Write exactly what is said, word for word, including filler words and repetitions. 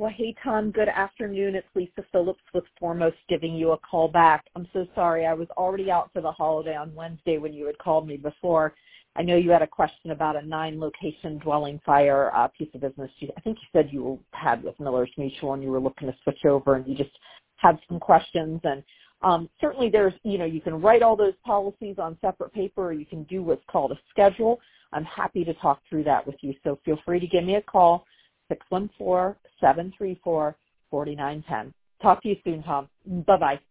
Well, hey, Tom, good afternoon. It's Lisa Phillips with Foremost giving you a call back. I'm so sorry. I was already out for the holiday on Wednesday when you had called me before. I know you had a question about a nine-location dwelling fire uh, piece of business. You, I think you said you had with Miller's Mutual and you were looking to switch over and you just had some questions. And um, certainly there's, you know, you can write all those policies on separate paper or you can do what's called a schedule. I'm happy to talk through that with you. So feel free to give me a call. six one four, seven three four, four nine one zero. Talk to you soon, Tom. Bye-bye.